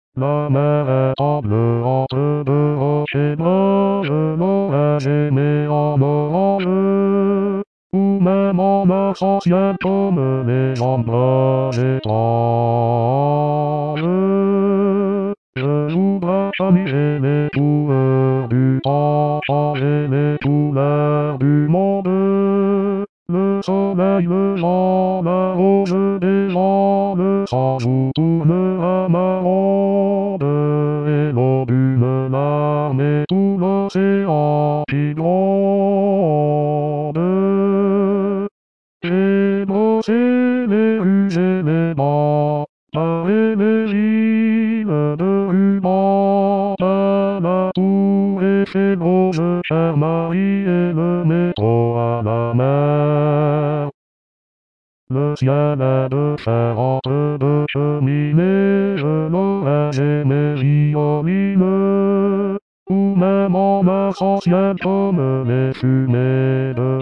La mer est table entre deux rochers braves, l'orage émet en orage, ou même en arc-en-ciel comme les ombrages étranges. Je voudrais chamiser les couleurs du temps, changer les couleurs du monde. Le soleil, le vent, la rose des gens, le sang vous tournera ma ronde, et l'eau d'une larme et tout l'océan qui gronde. J'ai brossé les rues et les bancs, pavé les villes de rubans, à la tour Eiffel, Rose, chère Marie, et le métro à la mer. Le ciel est de fer entre deux cheminées, je l'aurais aimé violine, ou même en arc-en-ciel comme les fumées de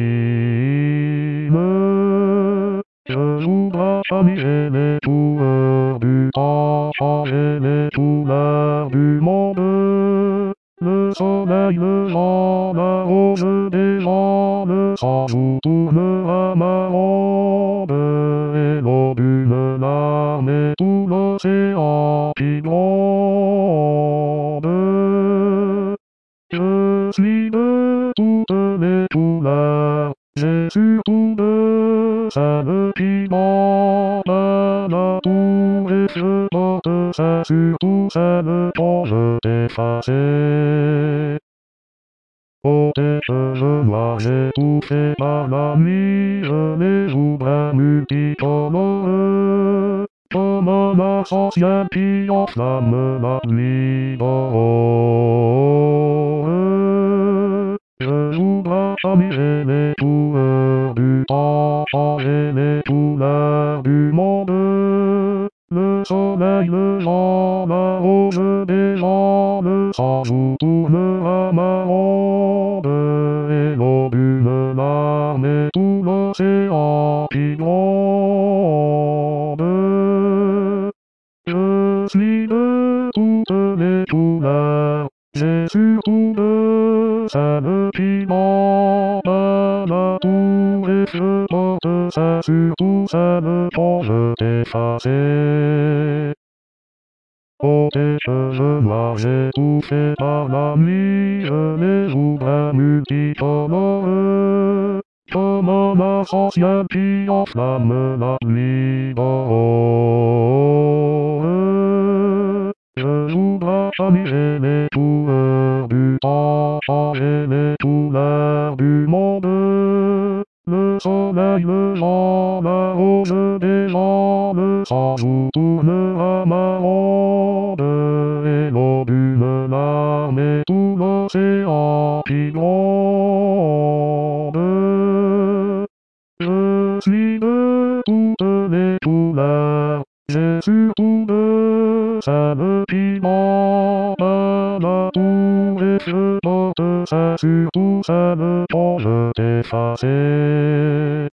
Chine. Je voudrais chamiser les couleurs du temps, changer les couleurs du monde. Le soleil, le vent, la rose des gens, le sang vous tournera ma ronde, et l'eau d'une larme et tout l'océan qui gronde. Je suis de toutes les couleurs, j'ai surtout de celle qui monte à la tour, et je porte c'est surtout celle dont je t'ai effacée. Oh, tes cheveux noirs étouffés par la nuit, je les voudrais multicolores, comme un arc-en-ciel qui enflamme la pluie d'aurore. Je voudrais chamiser les couleurs du temps, changer les couleurs du monde. Le soleil, le vent, la rose des gens, le sang vous tournera ma ronde, et l'eau d'une larme et tout l'océan qui gronde. Je suis de toutes les couleurs, j'ai surtout de celle qui monte à la tour, et je porte c'est surtout celle dont je t'ai effacée. Oh, tes cheveux noirs étouffés par la nuit, je les voudrais multicolores, comme un arc-en-ciel qui enflamme la pluie d'aurore. Je voudrais chamiser les couleurs du temps, changer les couleurs du monde. Le soleil, le vent, la rose des gens, le sang vous tournera ma ronde, et l'eau d'une larme et tout l'océan qui gronde. Je suis de toutes les couleurs, j'ai surtout de celle qui monte à la tour, et je porte c'est surtout celle dont je t'ai effacée.